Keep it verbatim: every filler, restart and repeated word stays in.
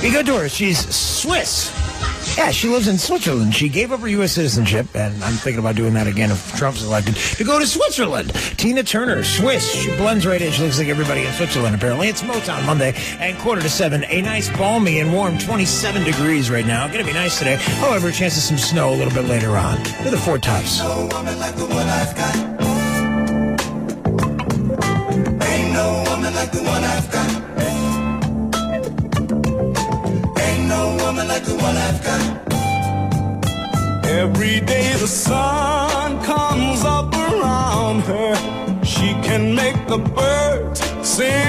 Be good to her. She's Swiss. Yeah, she lives in Switzerland. She gave up her U S citizenship, and I'm thinking about doing that again if Trump's elected, to go to Switzerland. Tina Turner, Swiss. She blends right in. She looks like everybody in Switzerland, apparently. It's Motown Monday, and quarter to seven. A nice, balmy and warm twenty-seven degrees right now. Going to be nice today. However, a chance of some snow a little bit later on. With the four tops. Ain't no woman like the one I've got. Ain't no woman like the one I've got. Ain't no woman like the one I've got. Every day the sun comes up around her. She can make the birds sing.